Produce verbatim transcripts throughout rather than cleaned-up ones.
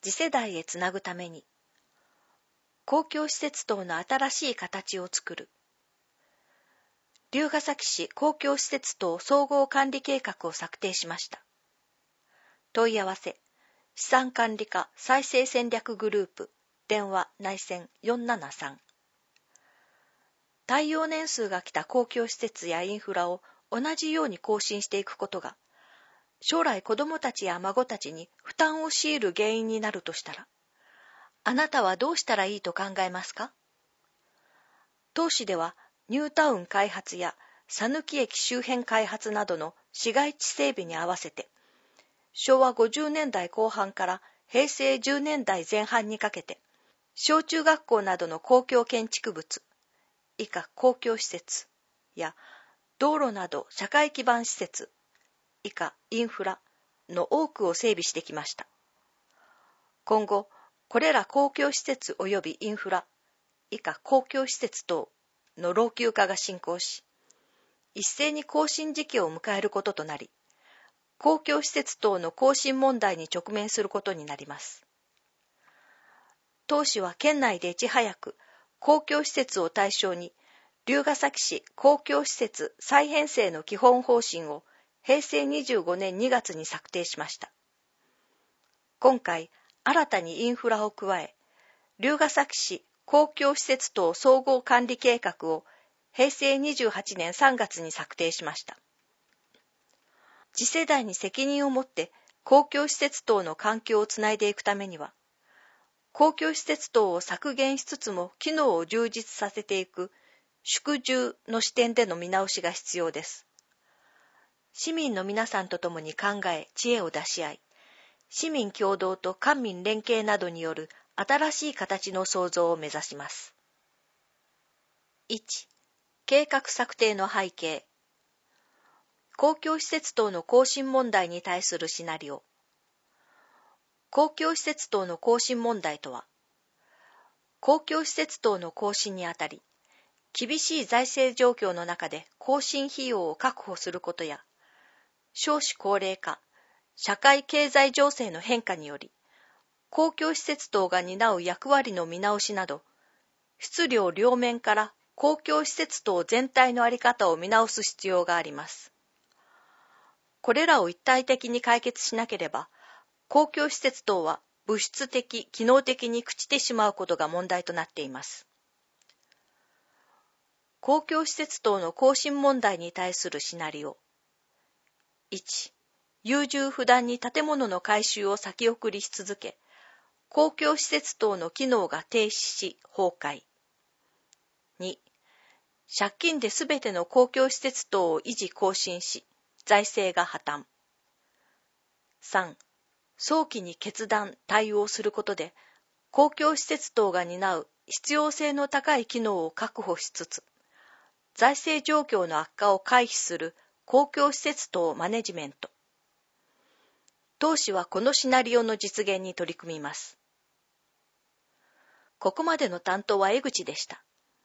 次世代へつなぐために、公共施設等の新しい形を作る。龍ケ崎市公共施設等総合管理計画を策定しました。問い合わせ、資産管理課再生戦略グループ、電話内線よんななさん。耐用年数が来た公共施設やインフラを同じように更新していくことが、将来子どもたちや孫たちに負担を強いる原因になるとしたら、あなたはどうしたらいいと考えますか？当市ではニュータウン開発や讃岐駅周辺開発などの市街地整備に合わせて、しょうわごじゅうねんだいこう半からへいせいじゅうねんだいぜん半にかけて、小中学校などの公共建築物、以下公共施設や道路など社会基盤施設、以下インフラの多くを整備してきました。今後、これら公共施設及びインフラ、以下公共施設等の老朽化が進行し、一斉に更新時期を迎えることとなり、公共施設等の更新問題に直面することになります。当市は県内でいち早く公共施設を対象に、龍ケ崎市公共施設再編成の基本方針をへいせいにじゅうごねんにがつに策定しました。今回、新たにインフラを加え、龍ケ崎市公共施設等総合管理計画をへいせいにじゅうはちねんさんがつに策定しました。次世代に責任を持って公共施設等の環境をつないでいくためには、公共施設等を削減しつつも機能を充実させていく縮充の視点での見直しが必要です。市民の皆さんと共に考え、知恵を出し合い、市民共同と官民連携などによる新しい形の創造を目指します。いち. 計画策定の背景。公共施設等の更新問題に対するシナリオ。公共施設等の更新問題とは、公共施設等の更新にあたり、厳しい財政状況の中で更新費用を確保することや、少子高齢化、社会経済情勢の変化により、公共施設等が担う役割の見直しなど、質量両面から公共施設等全体の在り方を見直す必要があります。これらを一体的に解決しなければ、公共施設等は物質的、機能的に朽ちてしまうことが問題となっています。公共施設等の更新問題に対するシナリオ。いち. 優柔不断に建物の改修を先送りし続け、公共施設等の機能が停止し崩壊。に. 借金ですべての公共施設等を維持更新し、財政が破綻。さん. 早期に決断、対応することで、公共施設等が担う必要性の高い機能を確保しつつ、財政状況の悪化を回避する公共施設等マネジメント。当市はこのシナリオの実現に取り組みます。ここまでの担当は江口でした。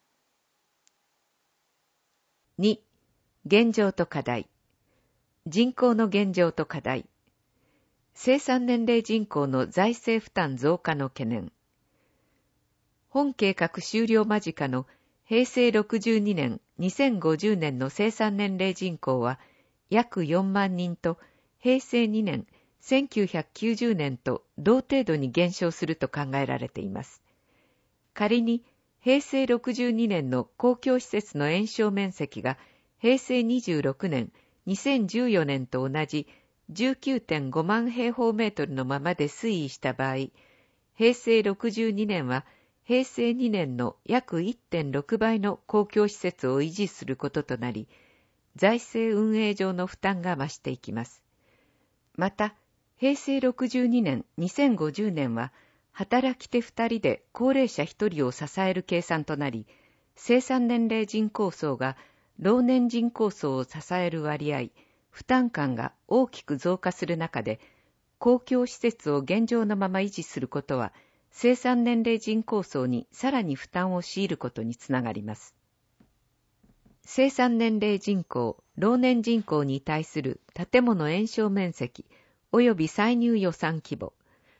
に. 現状と課題。人口の現状と課題。生産年齢人口の財政負担増加の懸念。本計画終了間近のへいせいろくじゅうにねん、にせんごじゅうねんの生産年齢人口は約よんまんにんと、へいせいにねん、せんきゅうひゃくきゅうじゅうねんと同程度に減少すると考えられています。仮にへいせいろくじゅうにねんの公共施設の延焼面積がへいせいにじゅうろくねん、にせんじゅうよねんと同じ じゅうきゅうてんごまん平方メートルのままで推移した場合、へいせいろくじゅうにねんはへいせいにねんの約 いってんろくばいの公共施設を維持することとなり、財政運営上の負担が増していきます。また、へいせいろくじゅうにねん、にせんごじゅうねんは働き手ふたりで高齢者ひとりを支える計算となり、生産年齢人口層が老年人口層を支える割合、負担感が大きく増加する中で、公共施設を現状のまま維持することは、生産年齢人口層にさらに負担を強いることにつながります。生産年齢人口、老年人口に対する建物延焼面積及び歳入予算規模、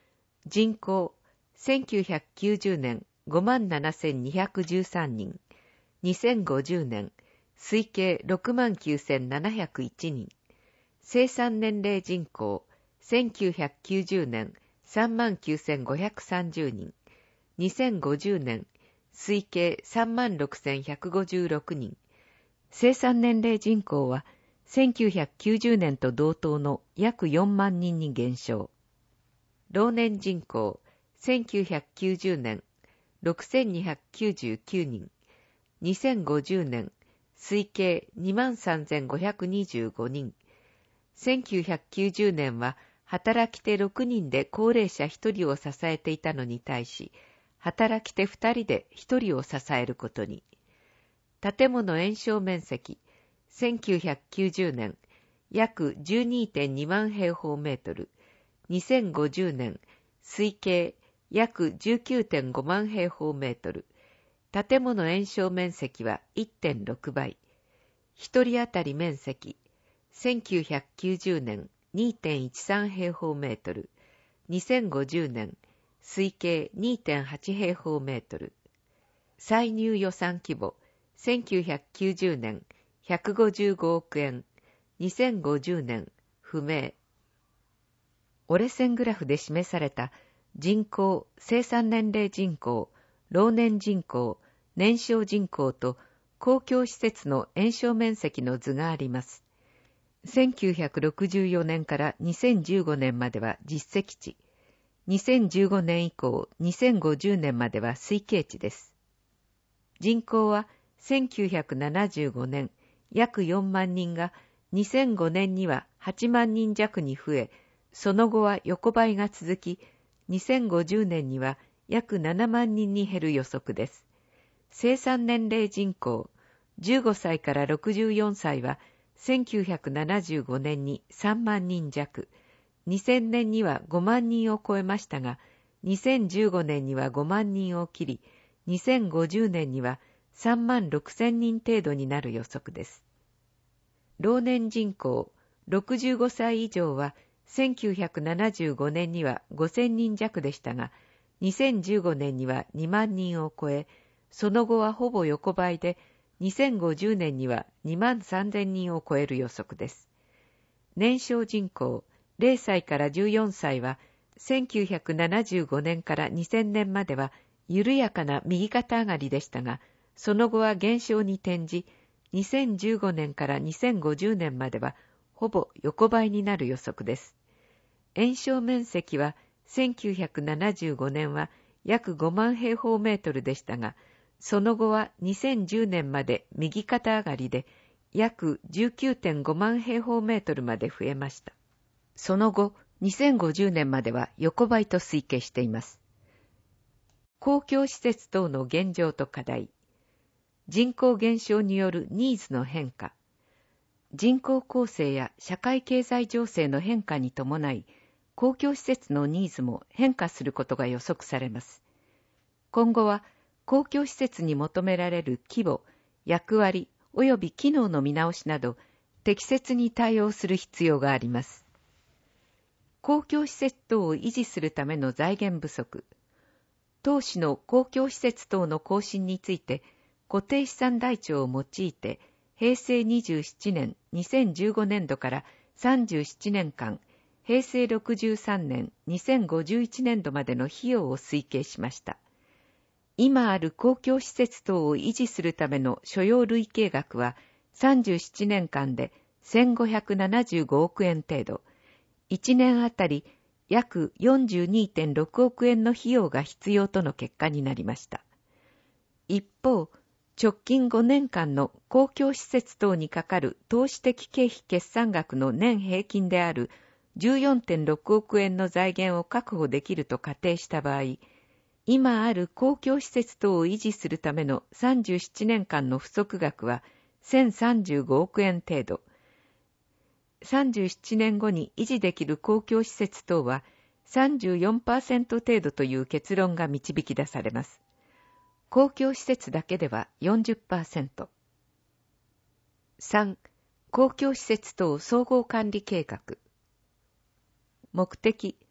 人口せんきゅうひゃくきゅうじゅうねんごまんななせんにひゃくじゅうさんにん、にせんごじゅうねん推計ろくまんきゅうせんななひゃくいちにん、生産年齢人口せんきゅうひゃくきゅうじゅうねんさんまんきゅうせんごひゃくさんじゅうにん、にせんごじゅうねん推計さんまんろくせんひゃくごじゅうろくにん、生産年齢人口はせんきゅうひゃくきゅうじゅうねんと同等の約よんまんにんに減少。老年人口せんきゅうひゃくきゅうじゅうねんろくせんにひゃくきゅうじゅうきゅうにん、にせんごじゅうねん推計 にまんさんぜんごひゃくにじゅうごにん、せんきゅうひゃくきゅうじゅうねんは働き手ろくにんで高齢者ひとりを支えていたのに対し、働き手ふたりでひとりを支えることに。建物延焼面積せんきゅうひゃくきゅうじゅうねん約 じゅうにてんにまん平方メートル、にせんごじゅうねん推計約 じゅうきゅうてんごまん平方メートル、建物延焼面積は いってんろくばい、ひとり当たり面積せんきゅうひゃくきゅうじゅうねん にてんいちさん平方メートル、にせんごじゅうねん推計 にてんはち平方メートル、歳入予算規模せんきゅうひゃくきゅうじゅうねんひゃくごじゅうごおくえん、にせんごじゅうねん不明。折れ線グラフで示された人口、生産年齢人口、老年人口、年少人口と公共施設の延焼面積の図があります。せんきゅうひゃくろくじゅうよねんからにせんじゅうごねんまでは実績値、にせんじゅうごねん以降にせんごじゅうねんまでは推計値です。人口はせんきゅうひゃくななじゅうごねん約よんまんにんがにせんごねんにははちまんにん弱に増え、その後は横ばいが続き、にせんごじゅうねんには約ななまんにんに減る予測です。生産年齢人口じゅうごさいからろくじゅうよんさいはせんきゅうひゃくななじゅうごねんにさんまんにん弱、にせんねんにはごまんにんを超えましたが、にせんじゅうごねんにはごまんにんを切り、にせんごじゅうねんにはさんまんろくせんにん程度になる予測です。老年人口ろくじゅうごさい以上はせんきゅうひゃくななじゅうごねんにはごせんにん弱でしたが、にせんじゅうごねんにはにまんにんを超え、その後はほぼ横ばいで、にせんごじゅうねんにはにまんさんぜんにんを超える予測です。年少人口れいさいからじゅうよんさいはせんきゅうひゃくななじゅうごねんからにせんねんまでは緩やかな右肩上がりでしたが、その後は減少に転じ、にせんじゅうごねんからにせんごじゅうねんまではほぼ横ばいになる予測です。延焼面積はせんきゅうひゃくななじゅうごねんは約ごまん平方メートルでしたが、その後はにせんじゅうねんまで右肩上がりで約 じゅうきゅうてんごまん平方メートルまで増えました。その後、にせんごじゅうねんまでは横ばいと推計しています。公共施設等の現状と課題、人口減少によるニーズの変化、人口構成や社会経済情勢の変化に伴い、公共施設のニーズも変化することが予測されます。今後は公共施設に求められる規模、役割及び機能の見直しなど、適切に対応する必要があります。公共施設等を維持するための財源不足、当市の公共施設等の更新について、固定資産台帳を用いて、へいせいにじゅうななねん、にせんじゅうごねんどからさんじゅうななねんかん、へいせいろくじゅうさんねん、にせんごじゅういちねんどまでの費用を推計しました。今ある公共施設等を維持するための所要累計額はさんじゅうななねんかんでせんごひゃくななじゅうごおくえん程度、いちねんあたり約 よんじゅうにてんろくおくえんの費用が必要との結果になりました。一方、直近ごねんかんの公共施設等にかかる投資的経費決算額の年平均である じゅうよんてんろくおくえんの財源を確保できると仮定した場合、今ある公共施設等を維持するためのさんじゅうななねんかんの不足額はせんさんじゅうごおくえん程度、さんじゅうななねんごに維持できる公共施設等は さんじゅうよんパーセント 程度という結論が導き出されます。公共施設だけでは よんじゅっパーセント。さん. 公共施設等総合管理計画。目的、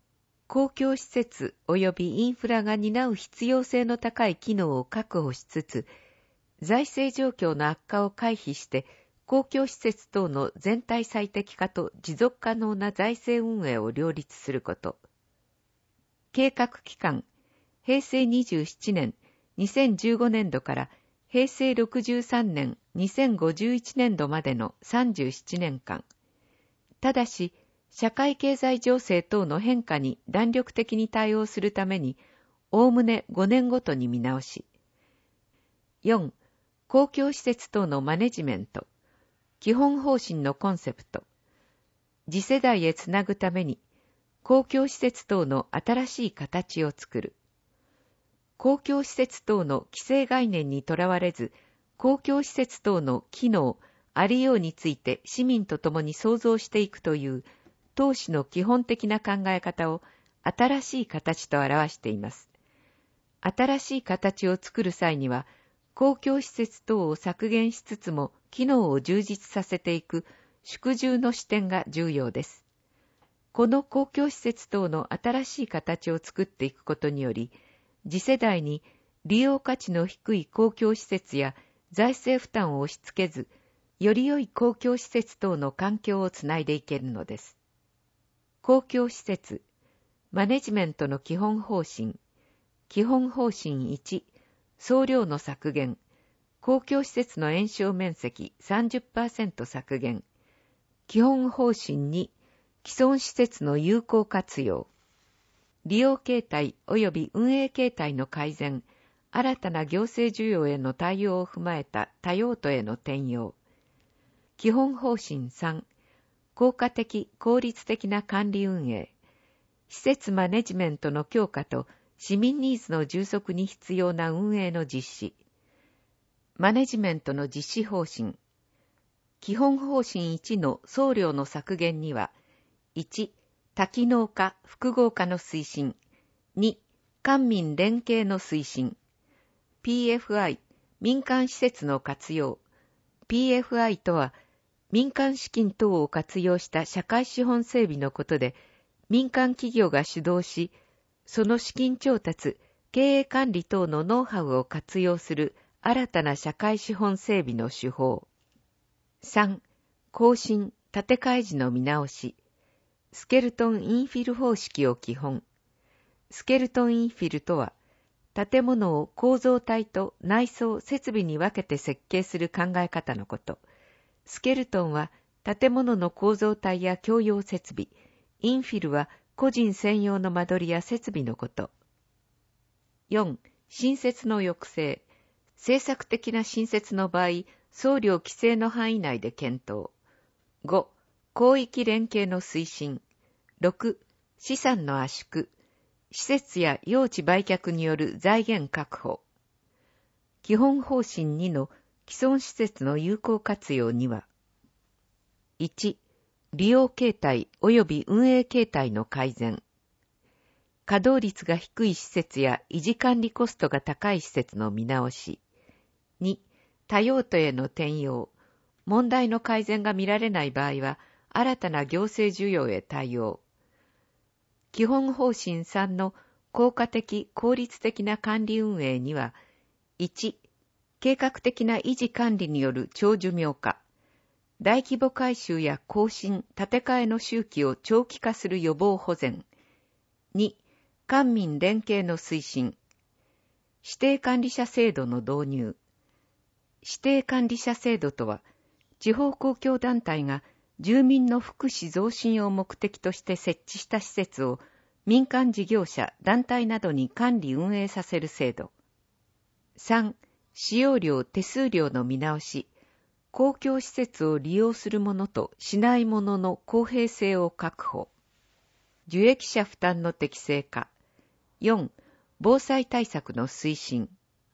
公共施設及びインフラが担う必要性の高い機能を確保しつつ、財政状況の悪化を回避して公共施設等の全体最適化と持続可能な財政運営を両立すること。計画期間、へいせいにじゅうななねん、にせんじゅうごねんどからへいせいろくじゅうさんねん、にせんごじゅういちねんどまでのさんじゅうななねんかん。ただし、社会経済情勢等の変化に弾力的に対応するために、おおむねごねんごとに見直し。よん、公共施設等のマネジメント。基本方針のコンセプト。次世代へつなぐために、公共施設等の新しい形を作る。公共施設等の規制概念にとらわれず、公共施設等の機能、ありようについて市民と共に創造していくという、当主の基本的な考え方を新しい形と表しています。新しい形を作る際には、公共施設等を削減しつつも機能を充実させていく縮重の視点が重要です。この公共施設等の新しい形を作っていくことにより、次世代に利用価値の低い公共施設や財政負担を押し付けず、より良い公共施設等の環境をつないでいけるのです。公共施設、マネジメントの基本方針。基本方針いち、総量の削減。公共施設の延焼面積 さんじゅっパーセント 削減。基本方針に、既存施設の有効活用。利用形態及び運営形態の改善、新たな行政需要への対応を踏まえた多用途への転用。基本方針さん、効果的・効率的な管理運営。施設マネジメントの強化と市民ニーズの充足に必要な運営の実施。マネジメントの実施方針。基本方針いちの総量の削減には、いち、多機能化・複合化の推進。に、官民連携の推進。ピーエフアイ、民間施設の活用。ピーエフアイ とは、民間資金等を活用した社会資本整備のことで、民間企業が主導し、その資金調達、経営管理等のノウハウを活用する新たな社会資本整備の手法。さん、更新、建て替え時の見直し。スケルトンインフィル方式を基本。スケルトンインフィルとは、建物を構造体と内装、設備に分けて設計する考え方のこと。スケルトンは建物の構造体や共用設備、インフィルは個人専用の間取りや設備のこと。よん、新設の抑制。政策的な新設の場合、総量規制の範囲内で検討。ご、広域連携の推進。ろく、資産の圧縮。施設や用地売却による財源確保。基本方針にの既存施設の有効活用には、いち、利用形態及び運営形態の改善。稼働率が低い施設や維持管理コストが高い施設の見直し。に、多用途への転用。問題の改善が見られない場合は、新たな行政需要へ対応。基本方針さんの効果的・効率的な管理運営には、いち、計画的な維持管理による長寿命化。大規模改修や更新、建て替えの周期を長期化する予防保全。に、官民連携の推進。指定管理者制度の導入。指定管理者制度とは、地方公共団体が住民の福祉増進を目的として設置した施設を民間事業者、団体などに管理運営させる制度。さん、使用料・手数料の見直し。公共施設を利用する者としない者の公平性を確保。受益者負担の適正化。よん、防災対策の推進。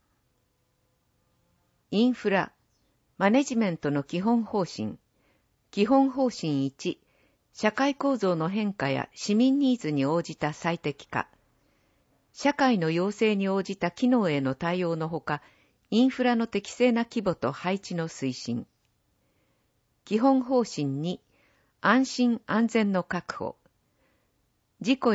インフラ、マネジメントの基本方針。基本方針いち、社会構造の変化や市民ニーズに応じた最適化。社会の要請に応じた機能への対応のほか、インフラの適正な規模と配置の推進。基本方針に、安心安全の確保。事故や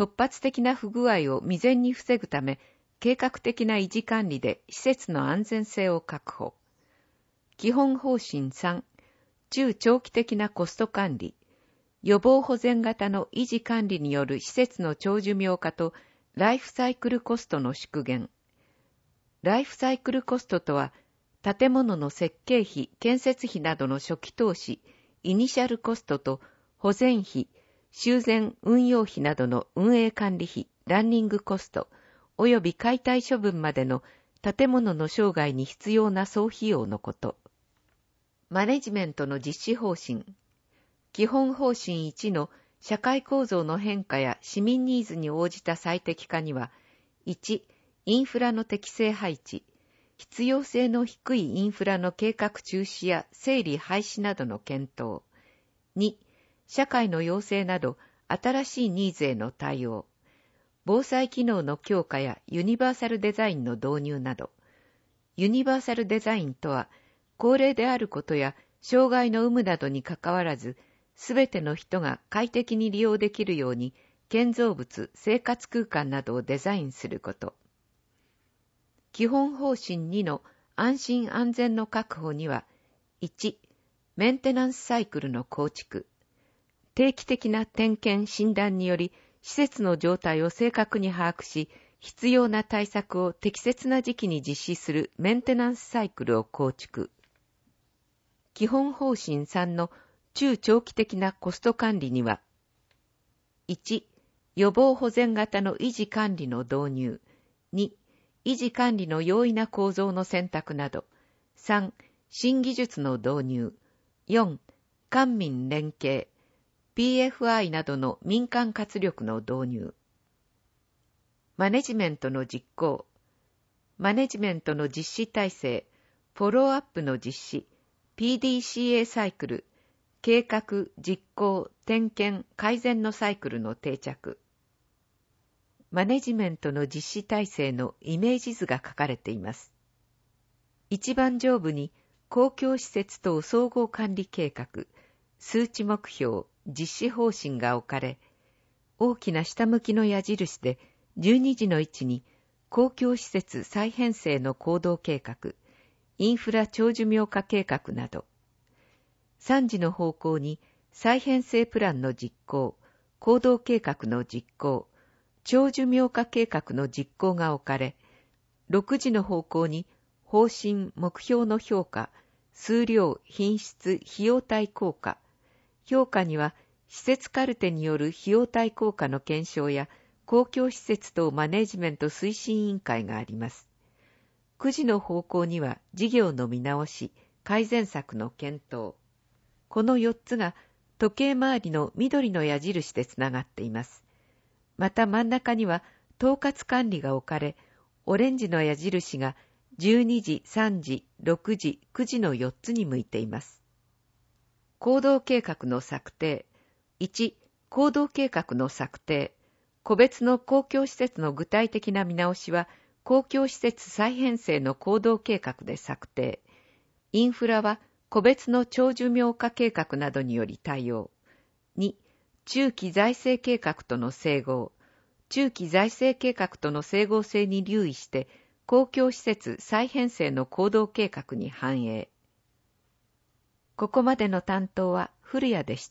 突発的な不具合を未然に防ぐため、計画的な維持管理で施設の安全性を確保。基本方針さん、中長期的なコスト管理。予防保全型の維持管理による施設の長寿命化とライフサイクルコストの縮減。ライフサイクルコストとは、建物の設計費、建設費などの初期投資、イニシャルコストと保全費、修繕運用費などの運営管理費、ランニングコスト、及び解体処分までの建物の生涯に必要な総費用のこと。マネジメントの実施方針。基本方針いちの社会構造の変化や市民ニーズに応じた最適化には、いち、インフラの適正配置、必要性の低いインフラの計画中止や整理廃止などの検討。に、社会の要請など新しいニーズへの対応。防災機能の強化やユニバーサルデザインの導入など。ユニバーサルデザインとは、高齢であることや障害の有無などにかかわらず、すべての人が快適に利用できるように、建造物、生活空間などをデザインすること。基本方針にの安心安全の確保には、いち、メンテナンスサイクルの構築。定期的な点検・診断により、施設の状態を正確に把握し、必要な対策を適切な時期に実施するメンテナンスサイクルを構築。基本方針さんの中長期的なコスト管理には、いち、予防保全型の維持管理の導入。に、維持管理の容易な構造の選択など。さん、新技術の導入。よん、官民連携。ピーエフアイ などの民間活力の導入。マネジメントの実行。マネジメントの実施体制、フォローアップの実施、ピーディーシーエー サイクル、計画、実行、点検、改善のサイクルの定着。マネジメントの実施体制のイメージ図が書かれています。一番上部に公共施設等総合管理計画、数値目標、実施方針が置かれ、大きな下向きの矢印でじゅうにじの位置に公共施設再編成の行動計画、インフラ長寿命化計画など、さんじの方向に再編成プランの実行、行動計画の実行、長寿命化計画の実行が置かれ、ろくじの方向に方針、目標の評価、数量、品質、費用対効果、評価には施設カルテによる費用対効果の検証や公共施設等マネジメント推進委員会があります。くじの方向には事業の見直し、改善策の検討。このよっつが時計回りの緑の矢印でつながっています。また真ん中には統括管理が置かれ、オレンジの矢印がじゅうにじ、さんじ、ろくじ、くじのよっつに向いています。行動計画の策定。いち、行動計画の策定。個別の公共施設の具体的な見直しは、公共施設再編成の行動計画で策定。インフラは、個別の長寿命化計画などにより対応。に、中期財政計画との整合。中期財政計画との整合性に留意して、公共施設再編成の行動計画に反映。ここまでの担当は古谷でした。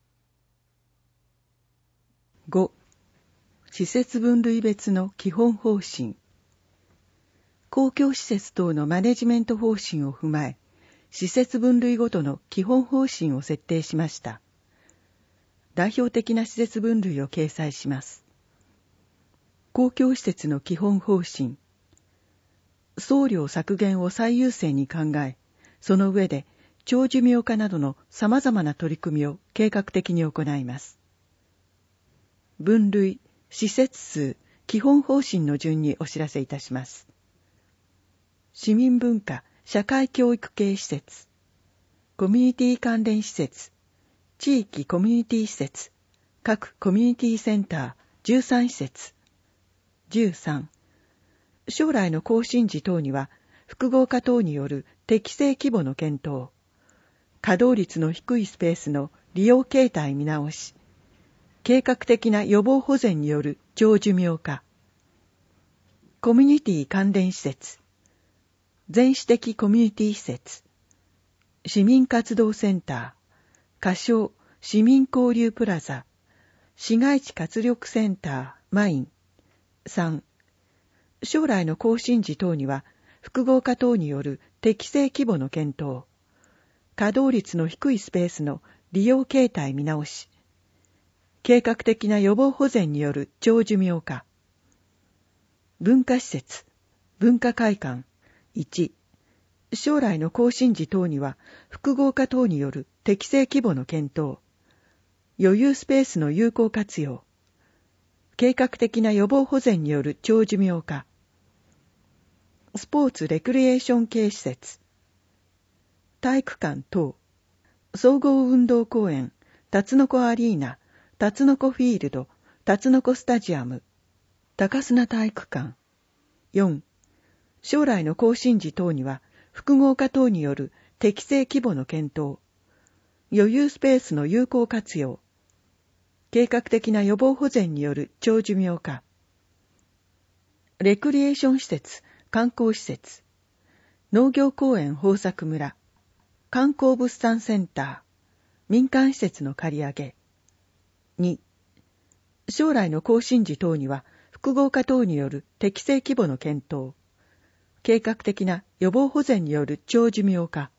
ご、施設分類別の基本方針。公共施設等のマネジメント方針を踏まえ、施設分類ごとの基本方針を設定しました。代表的な施設分類を掲載します。公共施設の基本方針。送料削減を最優先に考え、その上で長寿命化などの様々な取り組みを計画的に行います。分類、施設数、基本方針の順にお知らせいたします。市民文化、社会教育系施設、コミュニティ関連施設、地域コミュニティ施設、各コミュニティセンターじゅうさん施設。じゅうさん、将来の更新時等には複合化等による適正規模の検討、稼働率の低いスペースの利用形態見直し、 計画的な予防保全による長寿命化。コミュニティ関連施設、全市的コミュニティ施設、市民活動センター、仮称市民交流プラザ、市街地活力センター、マイン。さん、将来の更新時等には、複合化等による適正規模の検討、稼働率の低いスペースの利用形態見直し、計画的な予防保全による長寿命化。文化施設、文化会館。いち、将来の更新時等には複合化等による適正規模の検討、余裕スペースの有効活用、計画的な予防保全による長寿命化。スポーツレクリエーション系施設、体育館等、総合運動公園、タツノコアリーナ、タツノコフィールド、タツノコスタジアム、高砂体育館。よん、将来の更新時等には複合化等による適正規模の検討、余裕スペースの有効活用、計画的な予防保全による長寿命化。レクリエーション施設、観光施設、農業公園豊作村、観光物産センター、民間施設の借り上げ。に、将来の更新時等には複合化等による適正規模の検討、計画的な予防保全による長寿命化。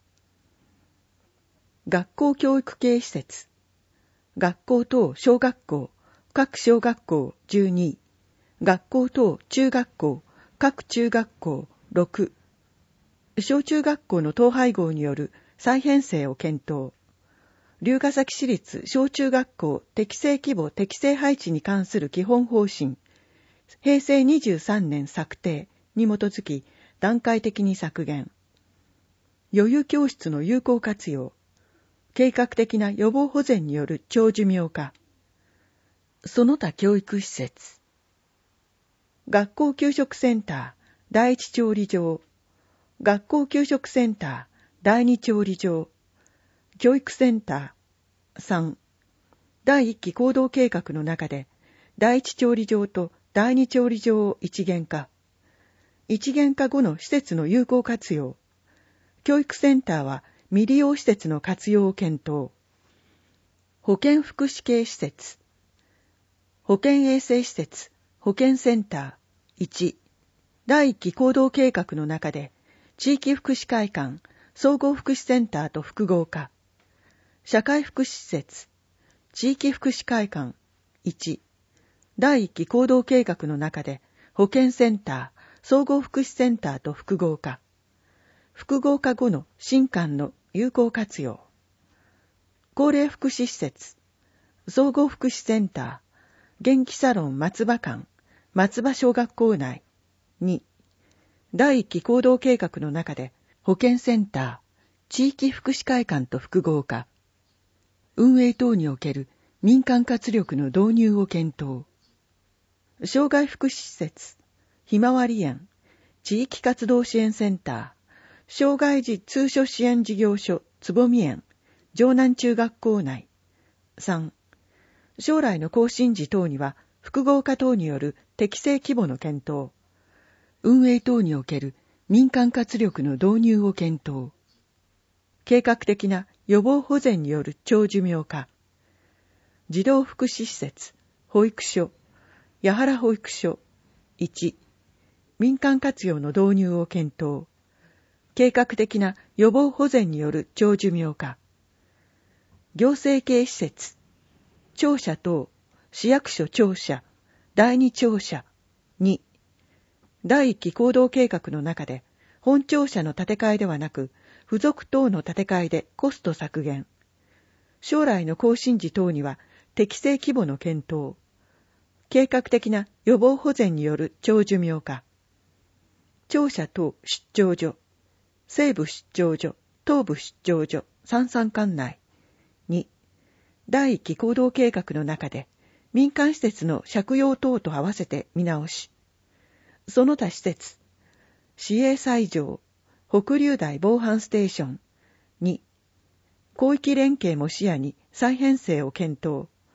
学校教育系施設、学校等小学校、各小学校じゅうに、学校等中学校、各中学校ろく、小中学校の統廃合による再編成を検討、龍ケ崎市立小中学校適正規模適正配置に関する基本方針、へいせいにじゅうさんねん策定に基づき段階的に削減、余裕教室の有効活用、計画的な予防保全による長寿命化。その他教育施設、学校給食センター第一調理場、学校給食センター第二調理場、教育センター。さん、第一期行動計画の中で第一調理場と第二調理場を一元化、一元化後の施設の有効活用、教育センターは未利用施設の活用を検討、保健福祉系施設、保健衛生施設、保健センター。いち、第一期行動計画の中で地域福祉会館、総合福祉センターと複合化、社会福祉施設、地域福祉会館。いち、第一期行動計画の中で保健センター、総合福祉センターと複合化、複合化後の新館の有効活用、高齢福祉施設、総合福祉センター、元気サロン松葉館、松葉小学校内。に、第一期行動計画の中で保健センター、地域福祉会館と複合化、運営等における民間活力の導入を検討、障害福祉施設、ひまわり園、地域活動支援センター、障害児通所支援事業所つぼみ園、城南中学校内。さん、将来の更新時等には複合化等による適正規模の検討、運営等における民間活力の導入を検討、計画的な予防保全による長寿命化、児童福祉施設、保育所、八原保育所。いち、民間活用の導入を検討、計画的な予防保全による長寿命化、行政系施設、庁舎等、市役所庁舎、第二庁舎。に、第一期行動計画の中で本庁舎の建て替えではなく付属等の建て替えでコスト削減、将来の更新時等には適正規模の検討、計画的な予防保全による長寿命化、庁舎等出張所、西部出張所、東部出張所、三々管内。に、第一期行動計画の中で民間施設の借用等と合わせて見直し、その他施設、市営斎場、北竜台防犯ステーション。に、広域連携も視野に再編成を検討、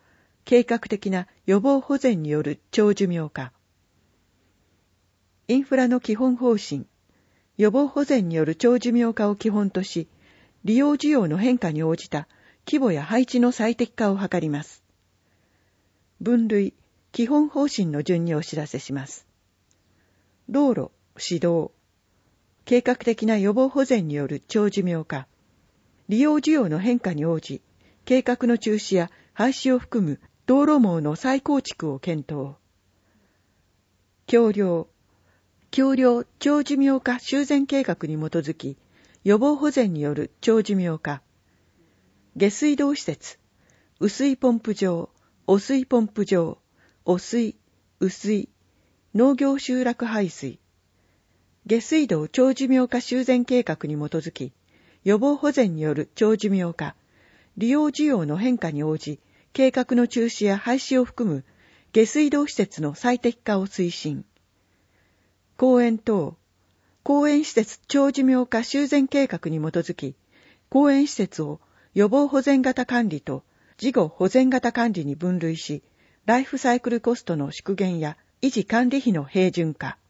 計画的な予防保全による長寿命化。インフラの基本方針、予防保全による長寿命化を基本とし、利用需要の変化に応じた規模や配置の最適化を図ります。分類、基本方針の順にお知らせします。道路、指導、計画的な予防保全による長寿命化、利用需要の変化に応じ、計画の中止や廃止を含む道路網の再構築を検討。橋梁、橋梁長寿命化修繕計画に基づき、予防保全による長寿命化。下水道施設、雨水ポンプ場、汚水ポンプ場、汚水、雨水、農業集落排水。下水道長寿命化修繕計画に基づき、予防保全による長寿命化、利用需要の変化に応じ、計画の中止や廃止を含む下水道施設の最適化を推進。公園等、公園施設長寿命化修繕計画に基づき、公園施設を予防保全型管理と事後保全型管理に分類し、ライフサイクルコストの縮減や維持管理費の平準化。